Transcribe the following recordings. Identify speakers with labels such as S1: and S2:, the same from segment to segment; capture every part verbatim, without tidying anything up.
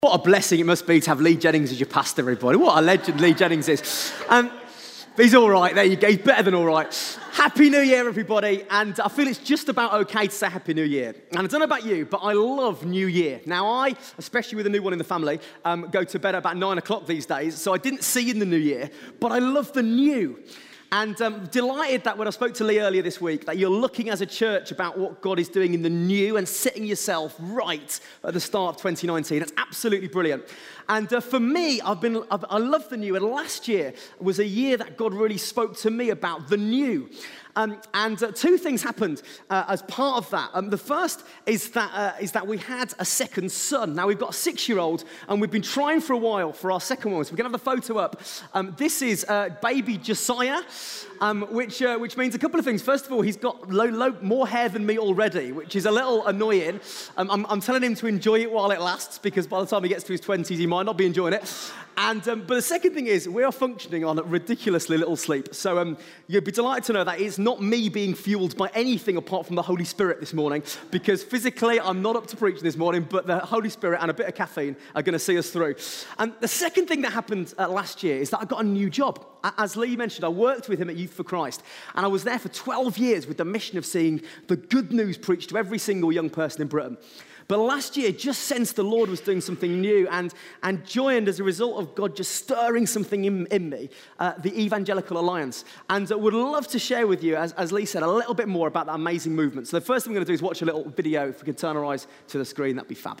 S1: What a blessing it must be to have Lee Jennings as your pastor, everybody. What a legend Lee Jennings is. Um, but he's all right. There you go. He's better than all right. Happy New Year, everybody. And I feel it's just about okay to say Happy New Year. And I don't know about you, but I love New Year. Now, I, especially with a new one in the family, um, go to bed at about nine o'clock these days. So I didn't see in the new year, but I love the new. And I'm um, delighted that when I spoke to Lee earlier this week, that you're looking as a church about what God is doing in the new and setting yourself right at the start of twenty nineteen. That's absolutely brilliant. And uh, for me, I've been, I've, I love the new. And last year was a year that God really spoke to me about the new. Um, and uh, two things happened uh, as part of that. Um, the first is that uh, is that we had a second son. Now, we've got a six-year-old, and we've been trying for a while for our second one. So we're going to have the photo up. Um, this is uh, baby Josiah, um, which uh, which means a couple of things. First of all, he's got low, low, more hair than me already, which is a little annoying. Um, I'm, I'm telling him to enjoy it while it lasts, because by the time he gets to his twenties, he might not be enjoying it. And um, but the second thing is, we are functioning on ridiculously little sleep. So um, you'd be delighted to know that it's not me being fueled by anything apart from the Holy Spirit this morning, because physically I'm not up to preaching this morning, but the Holy Spirit and a bit of caffeine are going to see us through. And the second thing that happened uh, last year is that I got a new job. As Lee mentioned, I worked with him at Youth for Christ, and I was there for twelve years with the mission of seeing the good news preached to every single young person in Britain. But last year, just sensed the Lord was doing something new, and, and joined as a result of God just stirring something in, in me, uh, the Evangelical Alliance. And uh, would love to share with you, as, as Lee said, a little bit more about that amazing movement. So the first thing we're going to do is watch a little video. If we can turn our eyes to the screen, that'd be fab.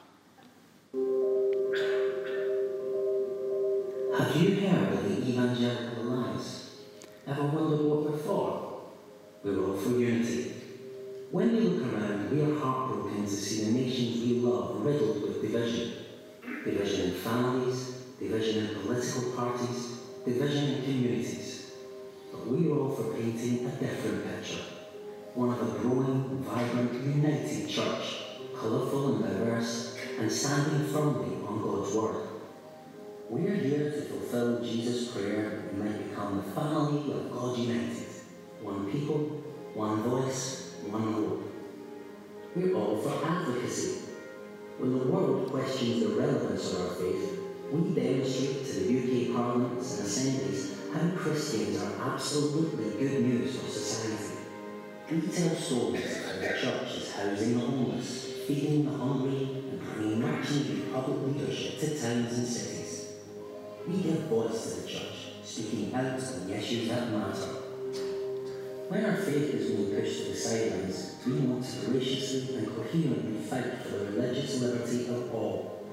S2: Have you heard of the Evangelical Alliance? Ever wondered what we're for? We're all for unity. When we look around, we are heartbroken to see the nations we love riddled with division. Division in families, division in political parties, division in communities. But we are all for painting a different picture. One of a growing, vibrant, united church, colourful and diverse, and standing firmly on God's word. We are here to fulfill Jesus' prayer that we might become the family of God united. One people, one voice, one hope. We're all for advocacy. When the world questions the relevance of our faith, we demonstrate to the U K parliaments and assemblies how Christians are absolutely good news for society. We tell stories of how the church is housing the homeless, feeding the hungry, and bringing much-needed public leadership to towns and cities. We give voice to the church, speaking out on the issues that matter. When our faith is being pushed to the sidelines, we want to graciously and coherently fight for the religious liberty of all.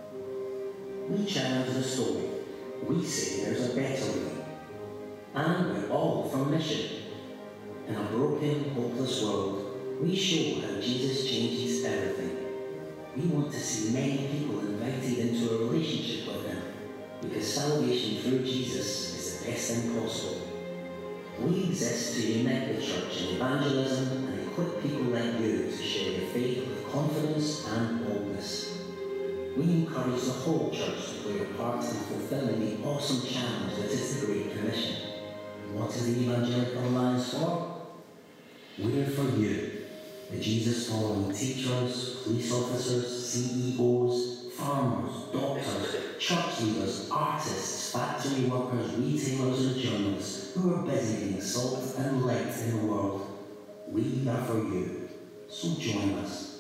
S2: We challenge the story. We say there's a better way. And we're all for mission. In a broken, hopeless world, we show how Jesus changes everything. We want to see many people invited into a relationship with Him, because salvation through Jesus is the best thing possible. We exist to unite the church in evangelism and equip people like you to share your faith with confidence and boldness. We encourage the whole church to play a part in fulfilling the awesome challenge that is the Great Commission. What is the Evangelical Alliance for? We're for you, the Jesus-following teachers, police officers, C E Os, farmers, doctors, church leaders, artists, factory workers, retailers and journalists who are busy being salt and light in the world. We are for you, so join us.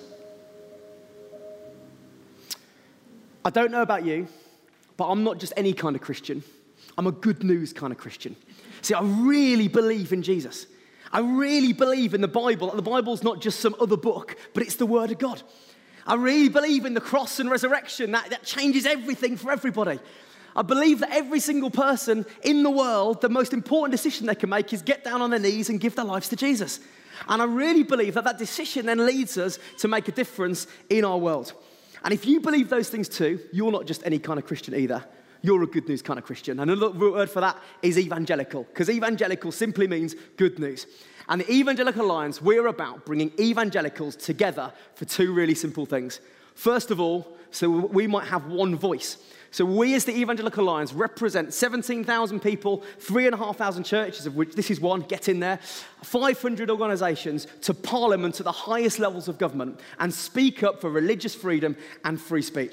S1: I don't know about you, but I'm not just any kind of Christian. I'm a good news kind of Christian. See, I really believe in Jesus. I really believe in the Bible. The Bible's not just some other book, but it's the Word of God. I really believe in the cross and resurrection. That, that changes everything for everybody. I believe that every single person in the world, the most important decision they can make is get down on their knees and give their lives to Jesus. And I really believe that that decision then leads us to make a difference in our world. And if you believe those things too, you're not just any kind of Christian either. You're a good news kind of Christian. And another word for that is evangelical, because evangelical simply means good news. And the Evangelical Alliance, we're about bringing evangelicals together for two really simple things. First of all, so we might have one voice. So we as the Evangelical Alliance represent seventeen thousand people, three thousand five hundred churches, of which this is one, get in there, five hundred organisations, to Parliament at the highest levels of government, and speak up for religious freedom and free speech.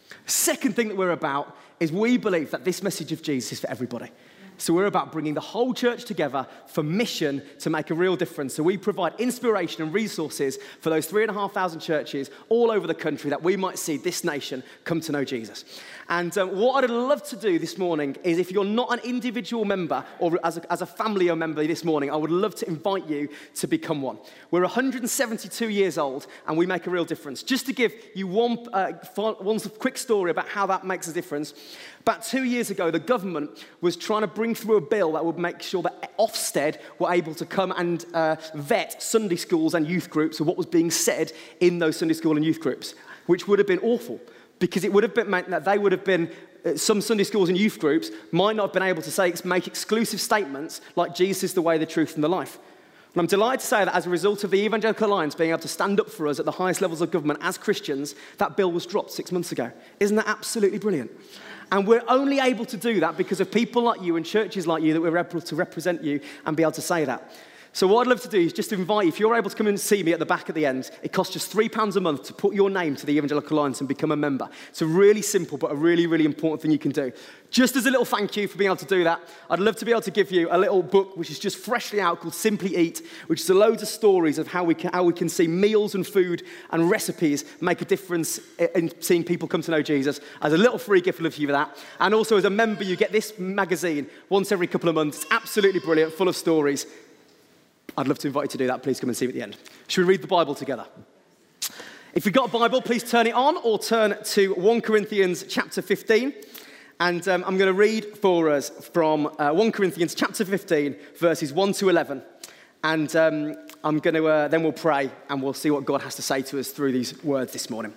S1: Second thing that we're about is we believe that this message of Jesus is for everybody. So we're about bringing the whole church together for mission to make a real difference. So we provide inspiration and resources for those three and a half thousand churches all over the country that we might see this nation come to know Jesus. And um, what I'd love to do this morning is, if you're not an individual member or as a, as a family member this morning, I would love to invite you to become one. We're one hundred seventy-two years old and we make a real difference. Just to give you one, uh, one quick story about how that makes a difference. About two years ago, the government was trying to bring through a bill that would make sure that Ofsted were able to come and uh, vet Sunday schools and youth groups of what was being said in those Sunday school and youth groups, which would have been awful, because it would have been, meant that they would have been, uh, some Sunday schools and youth groups might not have been able to say, make exclusive statements like Jesus is the way, the truth, and the life. And I'm delighted to say that as a result of the Evangelical Alliance being able to stand up for us at the highest levels of government as Christians, that bill was dropped six months ago. Isn't that absolutely brilliant? And we're only able to do that because of people like you and churches like you that we're able to represent you and be able to say that. So what I'd love to do is just invite you, if you're able to come and see me at the back at the end, it costs just three pounds a month to put your name to the Evangelical Alliance and become a member. It's a really simple but a really, really important thing you can do. Just as a little thank you for being able to do that, I'd love to be able to give you a little book which is just freshly out called Simply Eat, which is a loads of stories of how we can, how we can see meals and food and recipes make a difference in seeing people come to know Jesus. As a little free gift, I'd love for you for that. And also as a member, you get this magazine once every couple of months. It's absolutely brilliant, full of stories. I'd love to invite you to do that. Please come and see me at the end. Should we read the Bible together? If you've got a Bible, please turn it on or turn to First Corinthians chapter fifteen. And um, I'm going to read for us from uh, First Corinthians chapter fifteen, verses one to eleven. And um, I'm going to, uh, then we'll pray and we'll see what God has to say to us through these words this morning.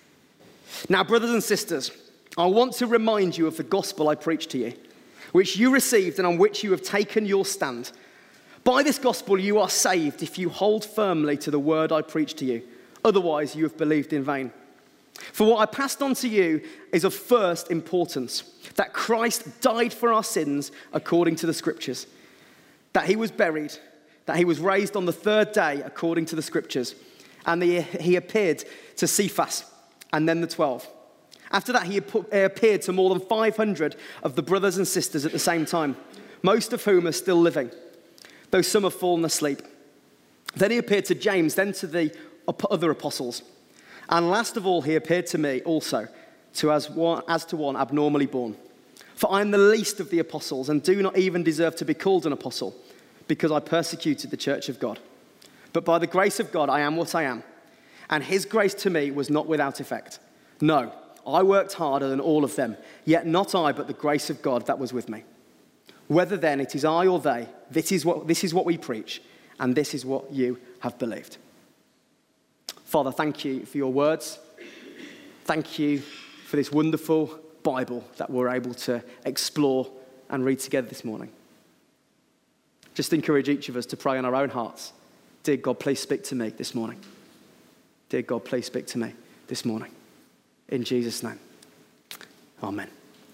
S1: Now, brothers and sisters, I want to remind you of the gospel I preached to you, which you received and on which you have taken your stand. By this gospel you are saved if you hold firmly to the word I preached to you. Otherwise you have believed in vain. For what I passed on to you is of first importance, that Christ died for our sins according to the scriptures, that he was buried, that he was raised on the third day according to the scriptures, and he appeared to Cephas and then the twelve. After that he appeared to more than five hundred of the brothers and sisters at the same time, most of whom are still living, though some have fallen asleep. Then he appeared to James, then to the other apostles. And last of all, he appeared to me also, to as, one, as to one abnormally born. For I am the least of the apostles, and do not even deserve to be called an apostle, because I persecuted the church of God. But by the grace of God, I am what I am. And his grace to me was not without effect. No, I worked harder than all of them, yet not I, but the grace of God that was with me. Whether then it is I or they, this is what, this is what we preach, and this is what you have believed. Father, thank you for your words. Thank you for this wonderful Bible that we're able to explore and read together this morning. Just encourage each of us to pray in our own hearts. Dear God, please speak to me this morning. Dear God, please speak to me this morning. In Jesus' name, amen.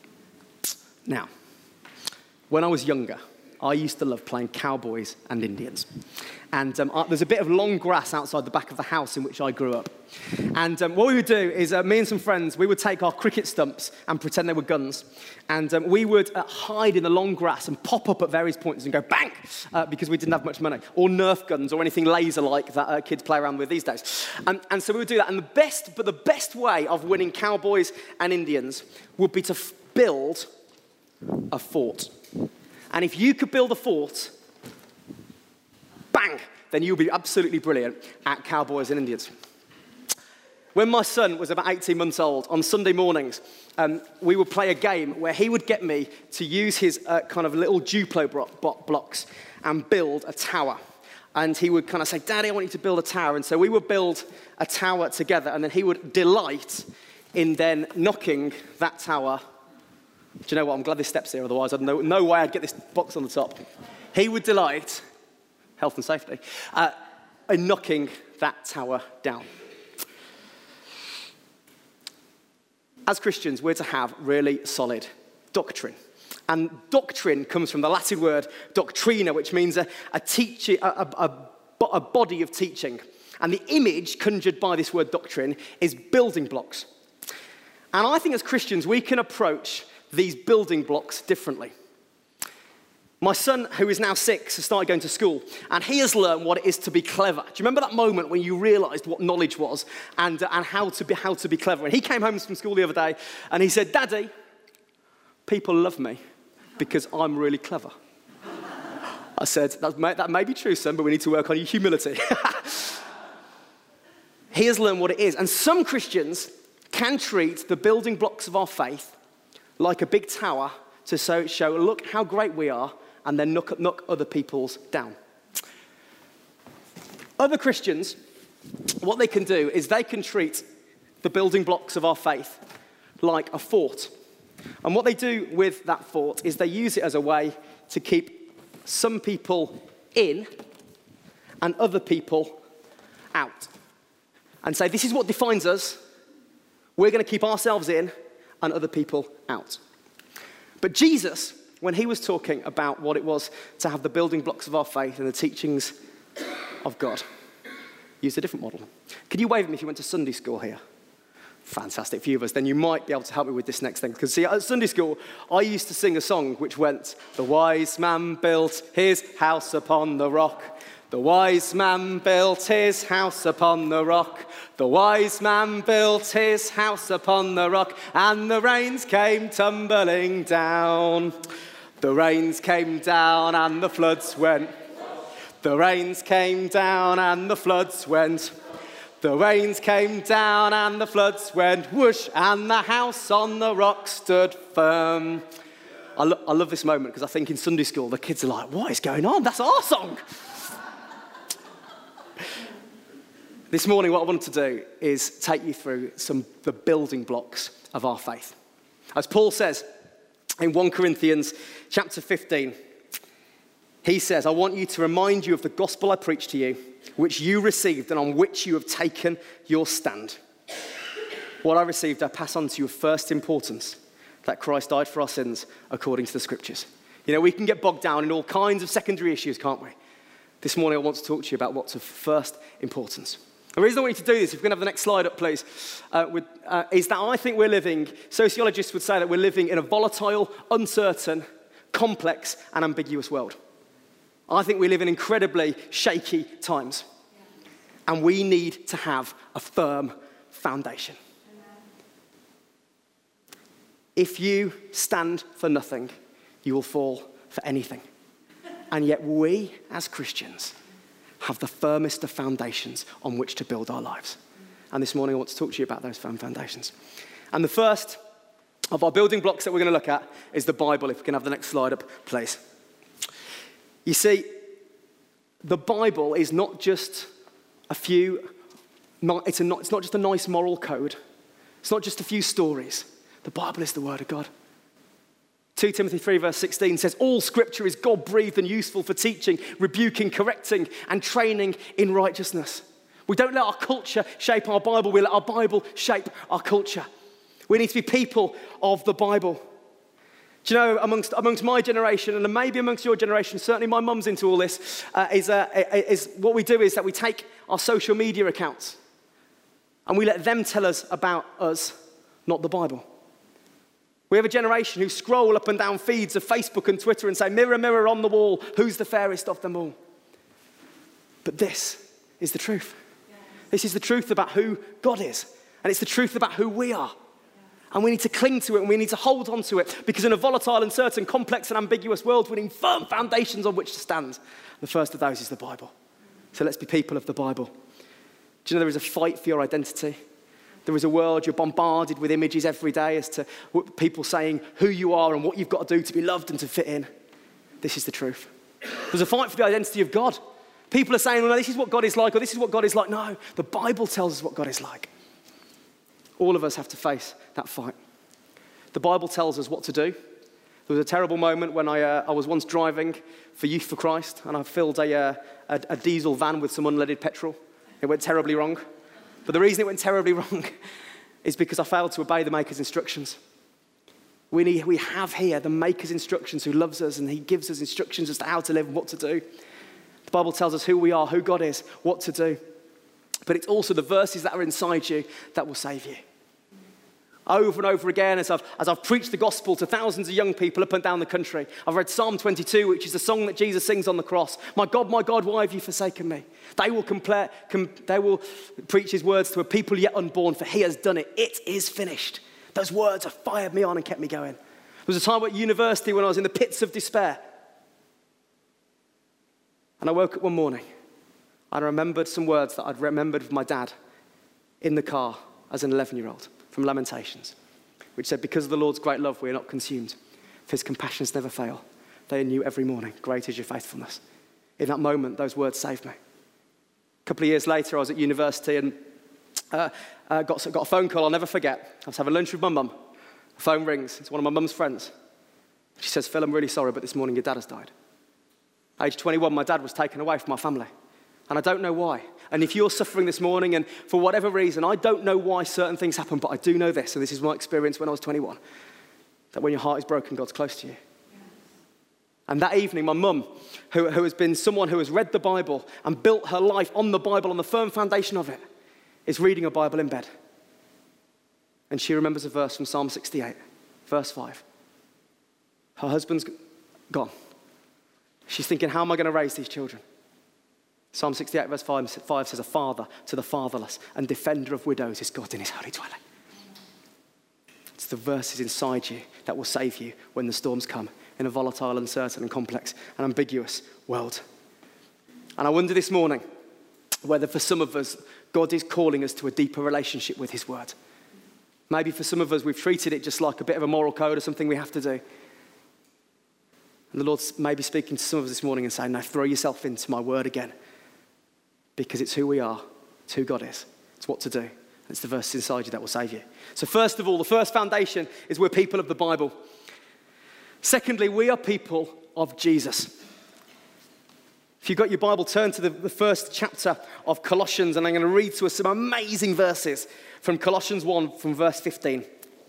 S1: Now, when I was younger, I used to love playing cowboys and Indians. And um, I, there's a bit of long grass outside the back of the house in which I grew up. And um, what we would do is, uh, me and some friends, we would take our cricket stumps and pretend they were guns. And um, we would uh, hide in the long grass and pop up at various points and go bang, uh, because we didn't have much money. Or Nerf guns or anything laser-like that uh, kids play around with these days. Um, and so we would do that. And the best, but the best way of winning cowboys and Indians would be to f- build a fort. And if you could build a fort, bang, then you'll be absolutely brilliant at cowboys and Indians. When my son was about eighteen months old, on Sunday mornings, um, we would play a game where he would get me to use his uh, kind of little Duplo blo- blocks and build a tower. And he would kind of say, Daddy, I want you to build a tower. And so we would build a tower together, and then he would delight in then knocking that tower. Do you know what? I'm glad this step's here, otherwise I'd no, no way I'd get this box on the top. He would delight, health and safety, uh, in knocking that tower down. As Christians, we're to have really solid doctrine. And doctrine comes from the Latin word doctrina, which means a, a, teaching, a, a, a, a body of teaching. And the image conjured by this word doctrine is building blocks. And I think as Christians, we can approach these building blocks differently. My son, who is now six, has started going to school, and he has learned what it is to be clever. Do you remember that moment when you realised what knowledge was and, uh, and how to be, how to be clever? And he came home from school the other day, and he said, "Daddy, people love me because I'm really clever." I said, that may, that may be true, son, but we need to work on your humility. He has learned what it is. And some Christians can treat the building blocks of our faith like a big tower to show, show look how great we are, and then knock, knock other people's down. Other Christians, what they can do is they can treat the building blocks of our faith like a fort. And what they do with that fort is they use it as a way to keep some people in and other people out. And say, this is what defines us. We're going to keep ourselves in and other people out. But Jesus, when he was talking about what it was to have the building blocks of our faith and the teachings of God, used a different model. Could you wave at me if you went to Sunday school here? Fantastic few of us. Then you might be able to help me with this next thing. Because see, at Sunday school, I used to sing a song which went, "The wise man built his house upon the rock. The wise man built his house upon the rock. The wise man built his house upon the rock. And the rains came tumbling down. The rains came down and the floods went. The rains came down and the floods went. The rains came down and the floods went whoosh, and the house on the rock stood firm." I, lo- I love this moment because I think in Sunday school the kids are like, "What is going on? That's our song." This morning what I wanted to do is take you through some the building blocks of our faith. As Paul says in First Corinthians chapter fifteen, he says, "I want you to remind you of the gospel I preached to you, which you received and on which you have taken your stand. What I received I pass on to you of first importance, that Christ died for our sins according to the scriptures." You know, we can get bogged down in all kinds of secondary issues, can't we? This morning I want to talk to you about what's of first importance. The reason I want you to do this, if we can have the next slide up, please, uh, with, uh, is that I think we're living, sociologists would say that we're living in a volatile, uncertain, complex, and ambiguous world. I think we live in incredibly shaky times. And we need to have a firm foundation. If you stand for nothing, you will fall for anything. And yet we, as Christians, have the firmest of foundations on which to build our lives. And this morning I want to talk to you about those firm foundations. And the first of our building blocks that we're going to look at is the Bible. If we can have the next slide up, please. You see, the Bible is not just a few, it's, a, it's not just a nice moral code. It's not just a few stories. The Bible is the Word of God. Second Timothy three verse sixteen says, "All scripture is God-breathed and useful for teaching, rebuking, correcting, and training in righteousness." We don't let our culture shape our Bible. We let our Bible shape our culture. We need to be people of the Bible. Do you know, amongst, amongst my generation, and maybe amongst your generation, certainly my mum's into all this, uh, is, uh, is what we do is that we take our social media accounts and we let them tell us about us, not the Bible. We have a generation who scroll up and down feeds of Facebook and Twitter and say, "Mirror, mirror on the wall, who's the fairest of them all?" But this is the truth. Yes. This is the truth about who God is. And it's the truth about who we are. And we need to cling to it and we need to hold on to it, because in a volatile, uncertain, complex and ambiguous world, we need firm foundations on which to stand. The first of those is the Bible. So let's be people of the Bible. Do you know there is a fight for your identity? There is a world, you're bombarded with images every day as to people saying who you are and what you've got to do to be loved and to fit in. This is the truth. There's a fight for the identity of God. People are saying, well, this is what God is like, or this is what God is like. No, the Bible tells us what God is like. All of us have to face that fight. The Bible tells us what to do. There was a terrible moment when I, uh, I was once driving for Youth for Christ, and I filled a, uh, a, a diesel van with some unleaded petrol. It went terribly wrong. But the reason it went terribly wrong is because I failed to obey the Maker's instructions. We, need, we have here the Maker's instructions, who loves us, and he gives us instructions as to how to live and what to do. The Bible tells us who we are, who God is, what to do. But it's also the verses that are inside you that will save you. Over and over again, as I've, as I've preached the gospel to thousands of young people up and down the country, I've read Psalm twenty-two, which is the song that Jesus sings on the cross. My God, my God, why have you forsaken me? They will, compare, com, they will preach his words to a people yet unborn, for he has done it. It is finished. Those words have fired me on and kept me going. There was a time at university when I was in the pits of despair. And I woke up one morning and I remembered some words that I'd remembered with my dad in the car as an eleven-year-old. From Lamentations, which said, because of the Lord's great love, we are not consumed. For his compassions never fail. They are new every morning. Great is your faithfulness. In that moment, those words saved me. A couple of years later, I was at university and uh, uh, got, got a phone call I'll never forget. I was having lunch with my mum. The phone rings. It's one of my mum's friends. She says, Phil, I'm really sorry, but this morning your dad has died. Age twenty-one, my dad was taken away from my family. And I don't know why. And if you're suffering this morning, and for whatever reason, I don't know why certain things happen, but I do know this, and this is my experience when I was twenty-one, that when your heart is broken, God's close to you. Yes. And that evening, my mum, who, who has been someone who has read the Bible and built her life on the Bible, on the firm foundation of it, is reading a Bible in bed. And she remembers a verse from Psalm sixty-eight, verse five. Her husband's gone. She's thinking, how am I going to raise these children? Psalm sixty-eight verse five says, a father to the fatherless and defender of widows is God in his holy dwelling. It's the verses inside you that will save you when the storms come in a volatile, uncertain and complex and ambiguous world. And I wonder this morning whether for some of us, God is calling us to a deeper relationship with his word. Maybe for some of us, we've treated it just like a bit of a moral code or something we have to do. And the Lord's maybe speaking to some of us this morning and saying, no, throw yourself into my word again. Because it's who we are, it's who God is, it's what to do. It's the verses inside you that will save you. So first of all, the first foundation is we're people of the Bible. Secondly, we are people of Jesus. If you've got your Bible, turn to the, the first chapter of Colossians, and I'm going to read to us some amazing verses from Colossians one, from verse fifteen.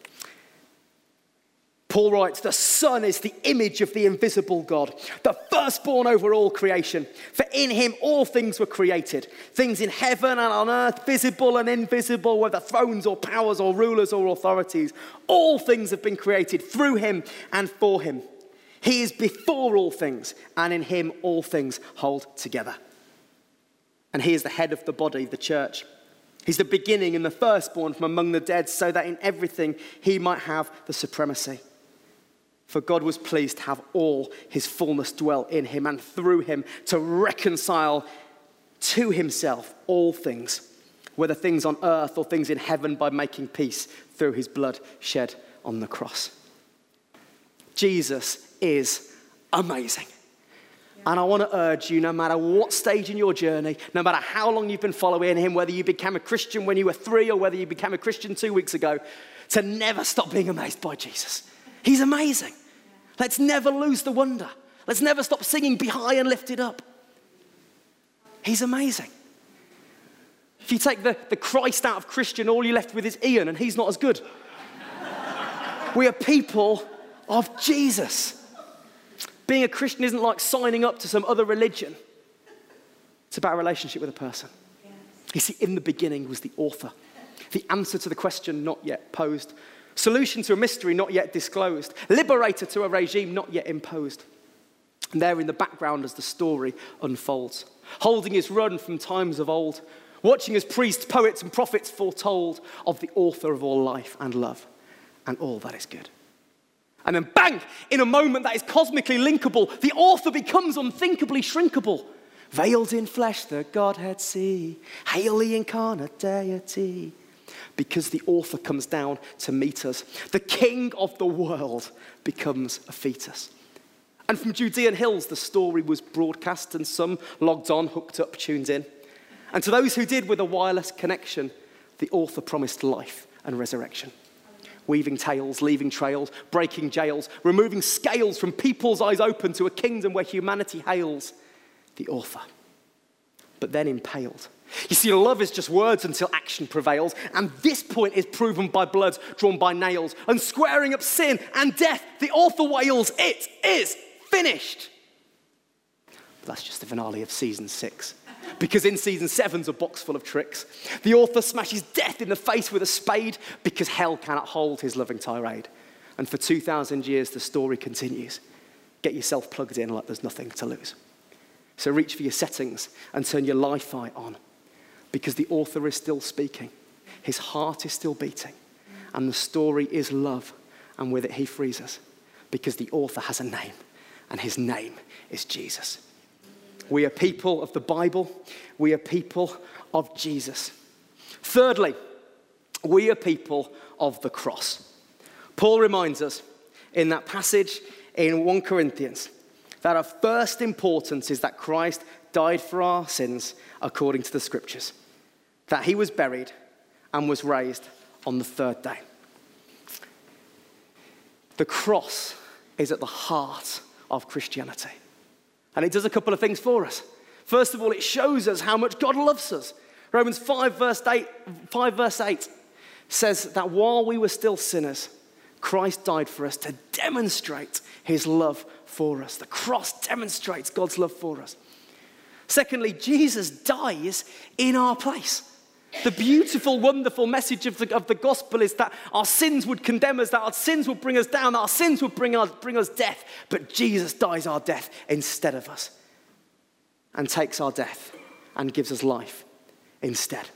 S1: Paul writes, the Son is the image of the invisible God, the firstborn over all creation. For in him all things were created, things in heaven and on earth, visible and invisible, whether thrones or powers or rulers or authorities. All things have been created through him and for him. He is before all things, and in him all things hold together. And he is the head of the body, the church. He's the beginning and the firstborn from among the dead, so that in everything he might have the supremacy. For God was pleased to have all his fullness dwell in him, and through him to reconcile to himself all things, whether things on earth or things in heaven, by making peace through his blood shed on the cross. Jesus is amazing. Yeah. And I want to urge you, no matter what stage in your journey, no matter how long you've been following him, whether you became a Christian when you were three or whether you became a Christian two weeks ago, to never stop being amazed by Jesus. He's amazing. Let's never lose the wonder. Let's never stop singing, be high and lifted up. He's amazing. If you take the, the Christ out of Christian, all you're left with is Ian, and he's not as good. We are people of Jesus. Being a Christian isn't like signing up to some other religion. It's about a relationship with a person. Yes. You see, in the beginning was the author. The answer to the question not yet posed. Solution to a mystery not yet disclosed. Liberator to a regime not yet imposed. And there in the background as the story unfolds. Holding his run from times of old. Watching as priests, poets and prophets foretold of the author of all life and love and all that is good. And then bang, in a moment that is cosmically linkable, the author becomes unthinkably shrinkable. Veiled in flesh, the Godhead see. Hail the incarnate deity. Because the author comes down to meet us. The king of the world becomes a fetus. And from Judean hills, the story was broadcast, and some logged on, hooked up, tuned in. And to those who did with a wireless connection, the author promised life and resurrection. Weaving tales, leaving trails, breaking jails, removing scales from people's eyes open to a kingdom where humanity hails the author. But then impaled. You see, love is just words until action prevails, and this point is proven by blood drawn by nails, and squaring up sin and death, the author wails, it is finished. But that's just the finale of season six. because in season seven's a box full of tricks. The author smashes death in the face with a spade because hell cannot hold his loving tirade. And for two thousand years, the story continues. Get yourself plugged in like there's nothing to lose. So reach for your settings and turn your Li-Fi on, because the author is still speaking. His heart is still beating. And the story is love. And with it, he frees us, because the author has a name, and his name is Jesus. We are people of the Bible. We are people of Jesus. Thirdly, we are people of the cross. Paul reminds us in that passage in First Corinthians that of first importance is that Christ died for our sins according to the scriptures, that he was buried and was raised on the third day. The cross is at the heart of Christianity. And it does a couple of things for us. First of all, it shows us how much God loves us. Romans five verse eight, five verse eight says that while we were still sinners, Christ died for us to demonstrate his love for us. The cross demonstrates God's love for us. Secondly, Jesus dies in our place. The beautiful, wonderful message of the, of the gospel is that our sins would condemn us, that our sins would bring us down, that our sins would bring, our, bring us death, but Jesus dies our death instead of us and takes our death and gives us life instead.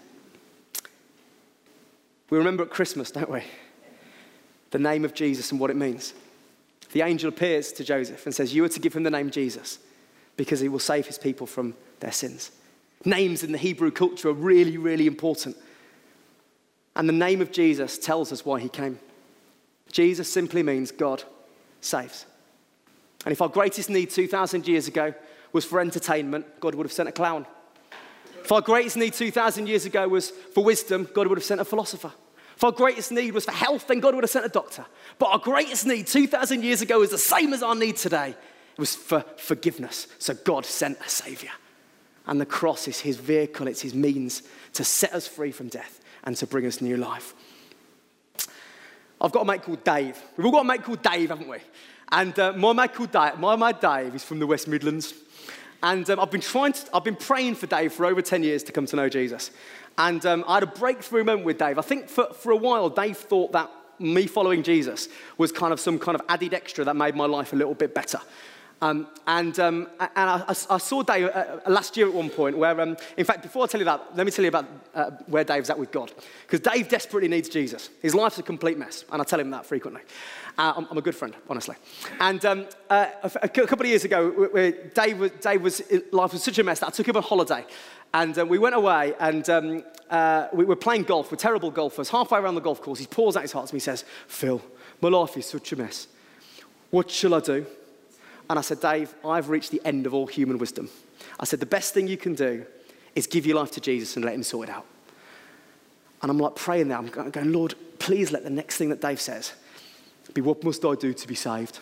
S1: We remember at Christmas, don't we? The name of Jesus and what it means. The angel appears to Joseph and says, you are to give him the name Jesus because he will save his people from their sins. Names in the Hebrew culture are really, really important. And the name of Jesus tells us why he came. Jesus simply means God saves. And if our greatest need two thousand years ago was for entertainment, God would have sent a clown. If our greatest need two thousand years ago was for wisdom, God would have sent a philosopher. If our greatest need was for health, then God would have sent a doctor. But our greatest need two thousand years ago is the same as our need today. It was for forgiveness. So God sent a savior. And the cross is his vehicle, it's his means to set us free from death and to bring us new life. I've got a mate called Dave. We've all got a mate called Dave, haven't we? And uh, my mate called Dave, my mate Dave is from the West Midlands. And um, I've been trying to, I've been praying for Dave for over ten years to come to know Jesus. And um, I had a breakthrough moment with Dave. I think for, for a while, Dave thought that me following Jesus was kind of some kind of added extra that made my life a little bit better. Um, and um, and I, I saw Dave uh, last year at one point where, um, in fact, before I tell you that, let me tell you about uh, where Dave's at with God. Because Dave desperately needs Jesus. His life's a complete mess, and I tell him that frequently. Uh, I'm, I'm a good friend, honestly. And um, uh, a, a couple of years ago, where Dave was, Dave was, life was such a mess that I took him on holiday. And uh, we went away, and um, uh, we were playing golf. We're terrible golfers. Halfway around the golf course, he pours out his heart to me and says, Phil, my life is such a mess. What shall I do? And I said, Dave, I've reached the end of all human wisdom. I said, the best thing you can do is give your life to Jesus and let him sort it out. And I'm like praying there. I'm going, Lord, please let the next thing that Dave says be, what must I do to be saved?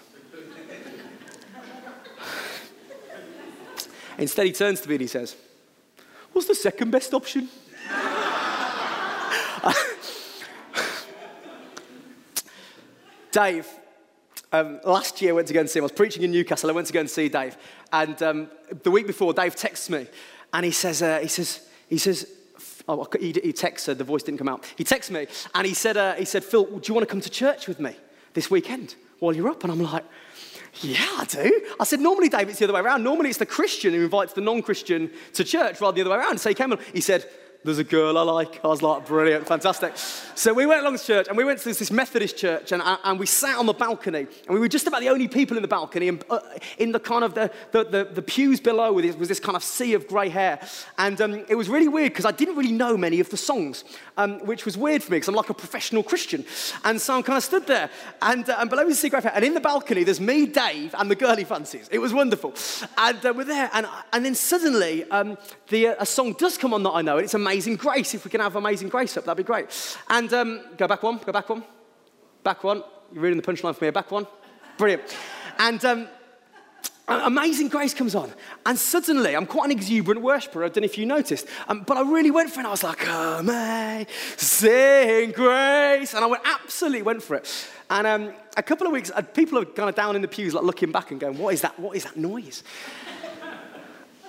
S1: Instead, he turns to me and he says, what's the second best option? Dave, Um, last year I went to go and see him. I was preaching in Newcastle. I went to go and see Dave. And um, the week before, Dave texts me. And he says, uh, he says, he says, oh, he, he texts, uh, the voice didn't come out. He texts me and he said, uh, he said, Phil, do you want to come to church with me this weekend while you're up? And I'm like, yeah, I do. I said, normally, Dave, it's the other way around. Normally it's the Christian who invites the non-Christian to church rather than the other way around. So he came on, he said, there's a girl I like. I was like, brilliant, fantastic. So we went along to church, and we went to this, this Methodist church, and, and we sat on the balcony, and we were just about the only people in the balcony, and uh, in the kind of the, the, the, the pews below was this kind of sea of grey hair. And um, it was really weird, because I didn't really know many of the songs, um, which was weird for me, because I'm like a professional Christian. And so I'm kind of stood there, and, uh, and below was the sea of grey hair, and in the balcony, there's me, Dave, and the girly fancies. It was wonderful. And uh, we're there, and, and then suddenly, um, the, uh, a song does come on that I know, and it's Amazing Grace. If we can have Amazing Grace up, that'd be great. And um, go back one, go back one, back one. You're reading the punchline for me, back one. Brilliant. And um, Amazing Grace comes on. And suddenly, I'm quite an exuberant worshiper. I don't know if you noticed. Um, but I really went for it. And I was like, Amazing Grace. And I went, absolutely went for it. And um, a couple of weeks, uh, people are kind of down in the pews, like looking back and going, what is that? What is that noise?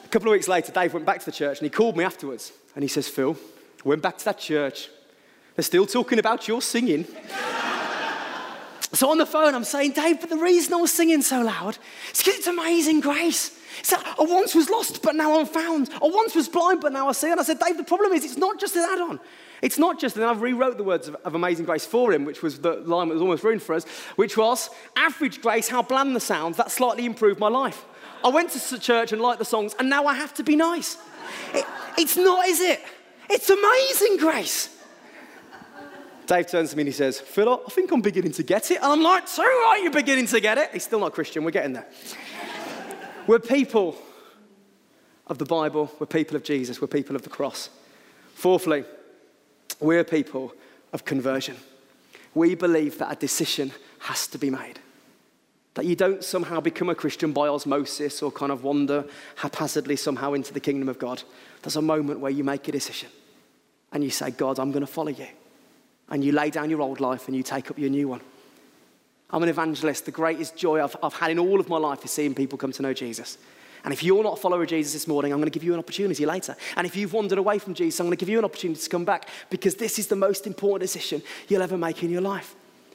S1: A couple of weeks later, Dave went back to the church and he called me afterwards and he says, Phil, I went back to that church. They're still talking about your singing. So on the phone, I'm saying, Dave, but the reason I was singing so loud is because it's Amazing Grace. It's like, I once was lost, but now I'm found. I once was blind, but now I see. And I said, Dave, the problem is it's not just an add-on. It's not just, and then I rewrote the words of, of Amazing Grace for him, which was the line that was almost ruined for us, which was, average grace, how bland the sound, that slightly improved my life. I went to church and liked the songs, and now I have to be nice. It, it's not, is it? It's Amazing Grace. Dave turns to me and he says, Phil, I think I'm beginning to get it. And I'm like, so are you beginning to get it? He's still not Christian, we're getting there. We're people of the Bible, we're people of Jesus, we're people of the cross. Fourthly, we're people of conversion. We believe that a decision has to be made. That you don't somehow become a Christian by osmosis or kind of wander haphazardly somehow into the kingdom of God. There's a moment where you make a decision and you say, God, I'm going to follow you. And you lay down your old life and you take up your new one. I'm an evangelist. The greatest joy I've, I've had in all of my life is seeing people come to know Jesus. And if you're not a follower of Jesus this morning, I'm going to give you an opportunity later. And if you've wandered away from Jesus, I'm going to give you an opportunity to come back, because this is the most important decision you'll ever make in your life.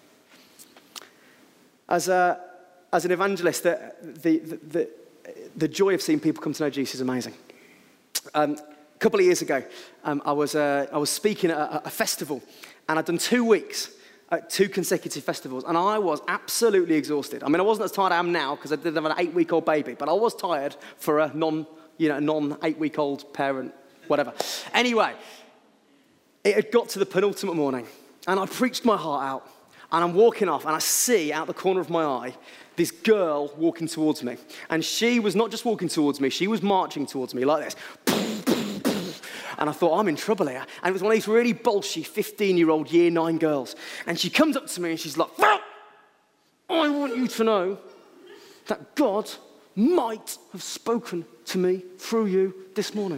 S1: As, a, as an evangelist, the, the, the, the joy of seeing people come to know Jesus is amazing. Um, a couple of years ago, um, I, was, uh, I was speaking at a, a festival. And I'd done two weeks at two consecutive festivals, and I was absolutely exhausted. I mean, I wasn't as tired as I am now because I did have an eight-week-old baby, but I was tired for a non, you know, non-eight-week-old parent, whatever. Anyway, it had got to the penultimate morning, and I preached my heart out, and I'm walking off, and I see out the corner of my eye this girl walking towards me, and she was not just walking towards me; she was marching towards me like this. And I thought, I'm in trouble here. And it was one of these really bolshy fifteen-year-old year nine girls. And she comes up to me and she's like, Phil, I want you to know that God might have spoken to me through you this morning.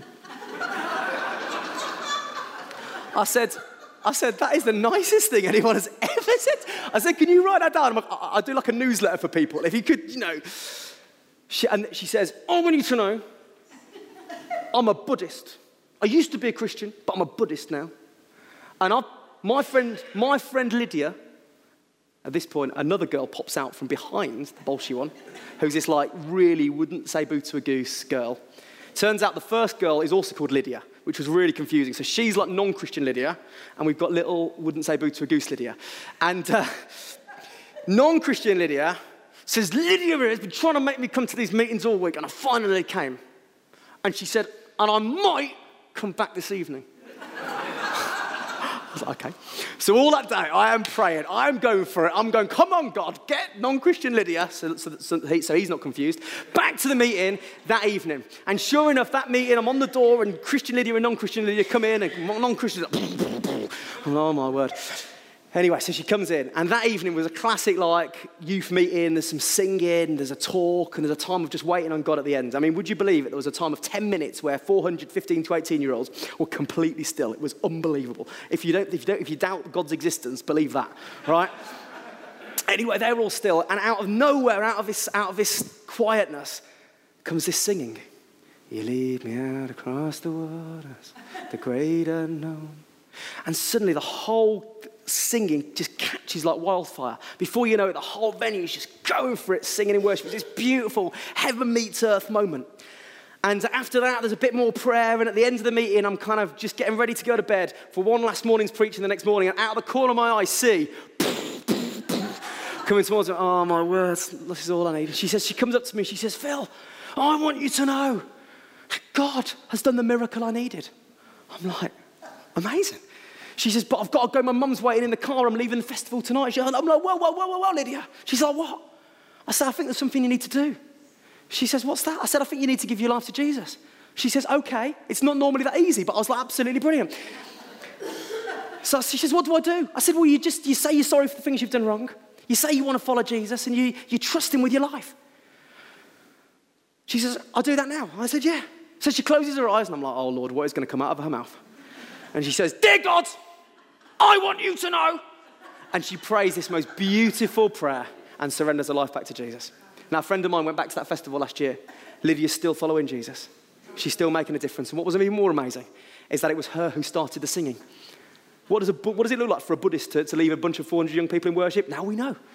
S1: I said, I said, that is the nicest thing anyone has ever said. I said, can you write that down? I'm like, I, I do like a newsletter for people. If you could, you know. She, and she says, I want you to know I'm a Buddhist. I used to be a Christian, but I'm a Buddhist now. And I, my friend, my friend Lydia, at this point, another girl pops out from behind the bolshy one, who's this like really wouldn't say boo to a goose girl. Turns out the first girl is also called Lydia, which was really confusing. So she's like non-Christian Lydia, and we've got little wouldn't say boo to a goose Lydia. And uh, non-Christian Lydia says, Lydia has been trying to make me come to these meetings all week, and I finally came. And she said, and I might come back this evening. I was like, okay. So all that day, I am praying. I am going for it. I'm going, come on, God, get non-Christian Lydia, so, so, so, he, so he's not confused, back to the meeting that evening. And sure enough, that meeting, I'm on the door, and Christian Lydia and non-Christian Lydia come in, and non-Christian, oh my word. Anyway, so she comes in, and that evening was a classic, like, youth meeting. There's some singing, there's a talk, and there's a time of just waiting on God at the end. I mean, would you believe it? There was a time of ten minutes where four hundred fifteen to eighteen-year-olds were completely still. It was unbelievable. If you don't, if you don't, if you doubt God's existence, believe that, right? Anyway, they're all still, and out of nowhere, out of this, out of this quietness, comes this singing. You lead me out across the waters, the great unknown. And suddenly the whole singing just catches like wildfire. Before you know it, the whole venue is just going for it, singing in worship. It's this beautiful heaven meets earth moment. And after that, there's a bit more prayer. And at the end of the meeting, I'm kind of just getting ready to go to bed for one last morning's preaching the next morning. And out of the corner of my eye, see coming towards me. Oh, my words, this is all I need. She says, she comes up to me. She says, Phil, I want you to know that God has done the miracle I needed. I'm like, amazing. She says, but I've got to go. My mum's waiting in the car. I'm leaving the festival tonight. She, I'm like, whoa, whoa, whoa, whoa, whoa, Lydia. She's like, what? I said, I think there's something you need to do. She says, what's that? I said, I think you need to give your life to Jesus. She says, okay. It's not normally that easy, but I was like, absolutely brilliant. So she says, what do I do? I said, well, you just, you say you're sorry for the things you've done wrong. You say you want to follow Jesus, and you, you trust him with your life. She says, I'll do that now. I said, yeah. So she closes her eyes, and I'm like, oh, Lord, what is going to come out of her mouth? And she says, dear God, I want you to know. And she prays this most beautiful prayer and surrenders her life back to Jesus. Now, a friend of mine went back to that festival last year. Lydia's still following Jesus. She's still making a difference. And what was even more amazing is that it was her who started the singing. What does, a, what does it look like for a Buddhist to, to leave a bunch of four hundred young people in worship? Now we know.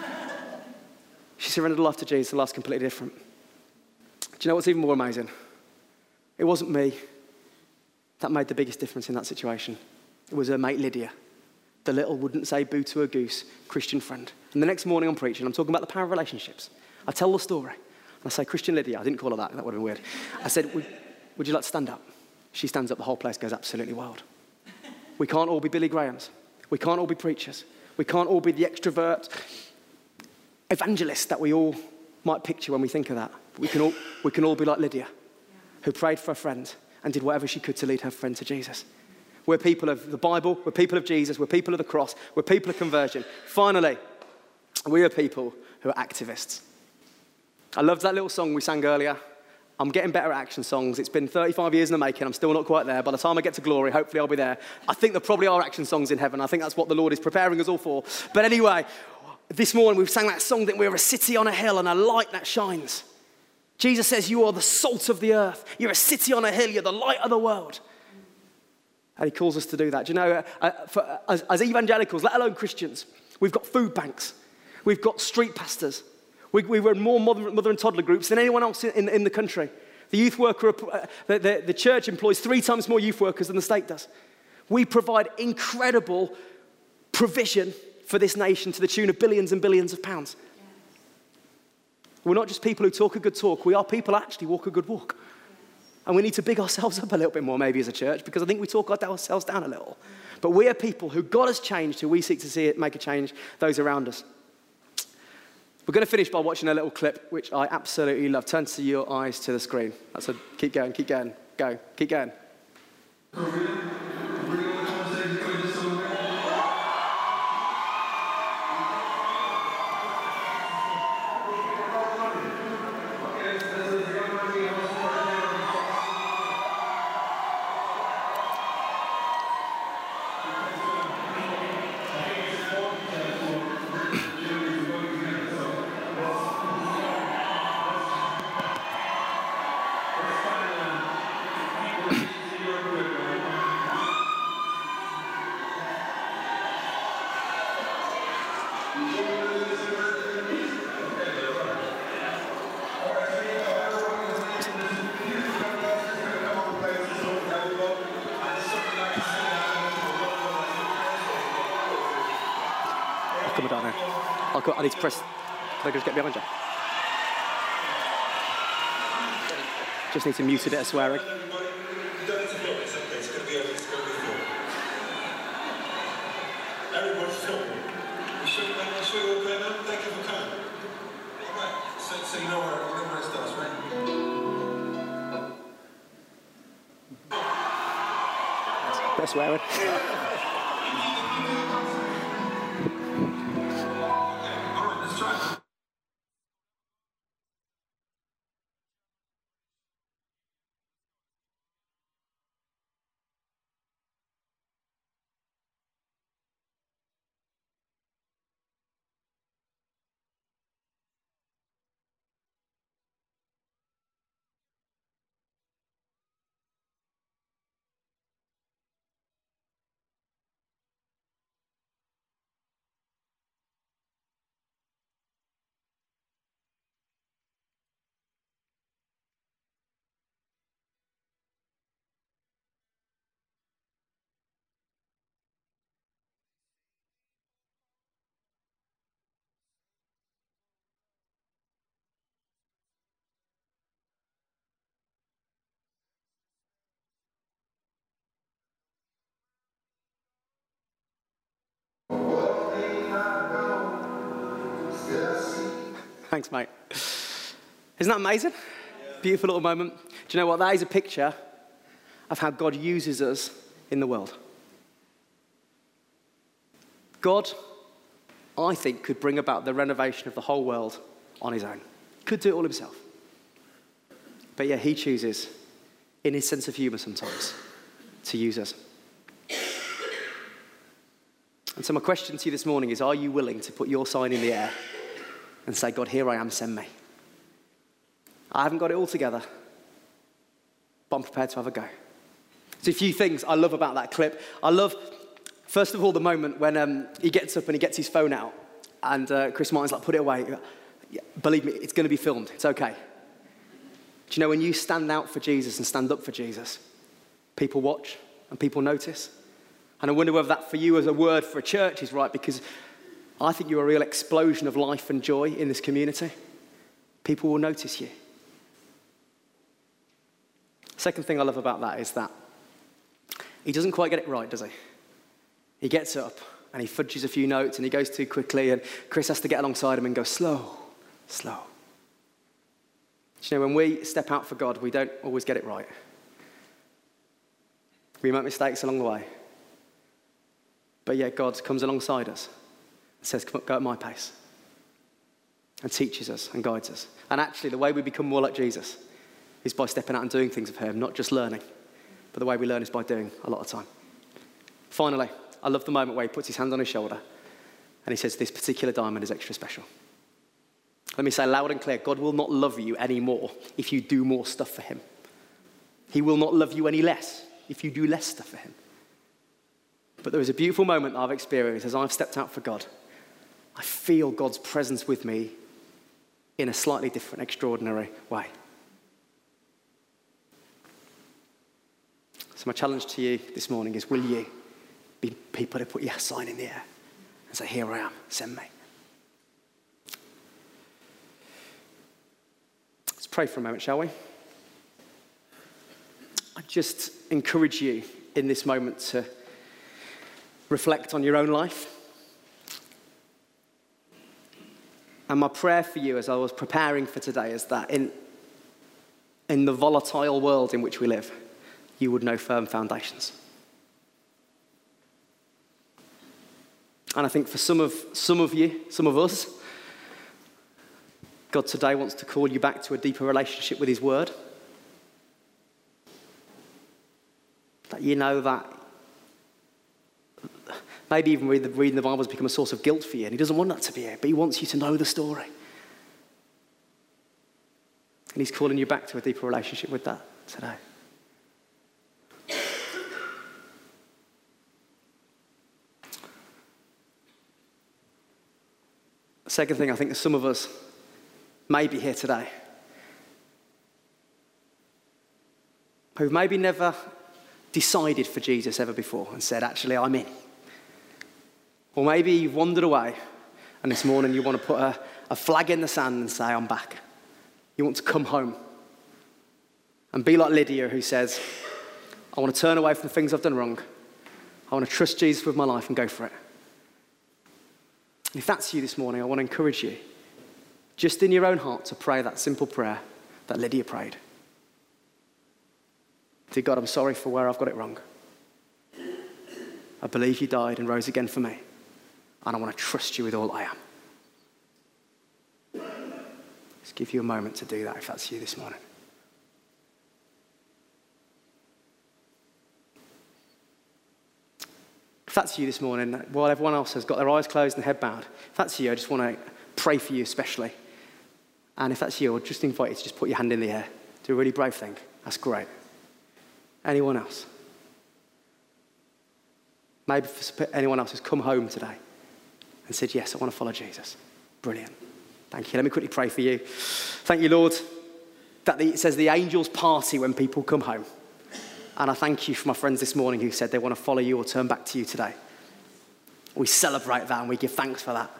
S1: She surrendered her life to Jesus. Her life's completely different. Do you know what's even more amazing? It wasn't me that made the biggest difference in that situation. It was her mate Lydia, the little wouldn't say boo to a goose Christian friend. And the next morning I'm preaching, I'm talking about the power of relationships. I tell the story. And I say, Christian Lydia, I didn't call her that, that would have been weird. I said, would, would you like to stand up? She stands up, the whole place goes absolutely wild. We can't all be Billy Grahams. We can't all be preachers. We can't all be the extrovert evangelists that we all might picture when we think of that. But we can all, we can all be like Lydia, who prayed for a friend and did whatever she could to lead her friend to Jesus. We're people of the Bible, we're people of Jesus, we're people of the cross, we're people of conversion. Finally, we are people who are activists. I loved that little song we sang earlier. I'm getting better at action songs. It's been thirty-five years in the making. I'm still not quite there. By the time I get to glory, hopefully I'll be there. I think there probably are action songs in heaven. I think that's what the Lord is preparing us all for. But anyway, this morning we've sang that song that we're a city on a hill and a light that shines. Jesus says you are the salt of the earth. You're a city on a hill. You're the light of the world. And he calls us to do that. Do you know, uh, for, uh, as, as evangelicals, let alone Christians, we've got food banks. We've got street pastors. We, we run more mother, mother and toddler groups than anyone else in, in the country. The youth worker, uh, the, the, the church employs three times more youth workers than the state does. We provide incredible provision for this nation to the tune of billions and billions of pounds. Yes. We're not just people who talk a good talk. We are people who actually walk a good walk. And we need to big ourselves up a little bit more maybe as a church, because I think we talk ourselves down a little. But we are people who God has changed, who we seek to see it make a change, those around us. We're going to finish by watching a little clip, which I absolutely love. Turn to your eyes to the screen. That's a, keep going, keep going, go, keep going. I need to press. Can I just get behind you? Just need to mute a bit of swearing.
S3: Everybody's talking. You sure you sure you're okay now? Thank you for coming. All right. So, so you know where you know where it starts, right?
S1: Bit of swearing. Thanks, mate. Isn't that amazing? Yeah. Beautiful little moment. Do you know what? That is a picture of how God uses us in the world. God, I think, could bring about the renovation of the whole world on his own. Could do it all himself. But yeah, he chooses, in his sense of humour sometimes, to use us. And so my question to you this morning is, are you willing to put your sign in the air and say, God, here I am, send me. I haven't got it all together. but I'm prepared to have a go. There's a few things I love about that clip. I love, first of all, the moment when um, he gets up and he gets his phone out, and uh, Chris Martin's like, put it away. Yeah, believe me, it's going to be filmed. It's okay. Do you know, when you stand out for Jesus and stand up for Jesus, people watch and people notice. And I wonder whether that for you as a word for a church is right, because I think you're a real explosion of life and joy in this community. People will notice you. Second thing I love about that is that he doesn't quite get it right, does he? He gets up and he fudges a few notes and he goes too quickly, and Chris has to get alongside him and go, slow, slow. Do you know, when we step out for God, we don't always get it right. We make mistakes along the way. But yet God comes alongside us and says, come on, go at my pace. And teaches us and guides us. And actually, the way we become more like Jesus is by stepping out and doing things of him, not just learning. But the way we learn is by doing a lot of time. Finally, I love the moment where he puts his hand on his shoulder and he says, this particular diamond is extra special. Let me say loud and clear, God will not love you anymore if you do more stuff for him. He will not love you any less if you do less stuff for him. But there is a beautiful moment that I've experienced as I've stepped out for God. I feel God's presence with me in a slightly different, extraordinary way. So my challenge to you this morning is, will you be people to put your sign in the air and say, here I am, send me. Let's pray for a moment, shall we? I just encourage you in this moment to reflect on your own life. And my prayer for you as I was preparing for today is that in, in the volatile world in which we live, you would know firm foundations. And I think for some of, some of you, some of us, God today wants to call you back to a deeper relationship with his word. That you know that maybe even read the, reading the Bible has become a source of guilt for you, and he doesn't want that to be it, but he wants you to know the story. And he's calling you back to a deeper relationship with that today. The second thing, I think some of us may be here today who've maybe never decided for Jesus ever before and said, actually, I'm in. Or maybe you've wandered away and this morning you want to put a, a flag in the sand and say, I'm back. You want to come home and be like Lydia, who says, I want to turn away from the things I've done wrong. I want to trust Jesus with my life and go for it. And if that's you this morning, I want to encourage you, just in your own heart, to pray that simple prayer that Lydia prayed. Dear God, I'm sorry for where I've got it wrong. I believe you died and rose again for me, and I want to trust you with all I am. Just give you a moment to do that if that's you this morning. If that's you this morning, while everyone else has got their eyes closed and head bowed, if that's you, I just want to pray for you especially. And if that's you, I'll just invite you to just put your hand in the air. Do a really brave thing. That's great. Anyone else? Maybe for anyone else who's come home today and said, yes, I want to follow Jesus. Brilliant. Thank you. Let me quickly pray for you. Thank you, Lord, that the, it says the angels party when people come home. And I thank you for my friends this morning who said they want to follow you or turn back to you today. We celebrate that and we give thanks for that.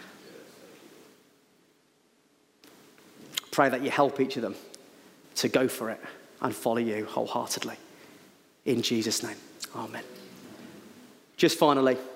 S1: Pray that you help each of them to go for it and follow you wholeheartedly. In Jesus' name, amen. Just finally,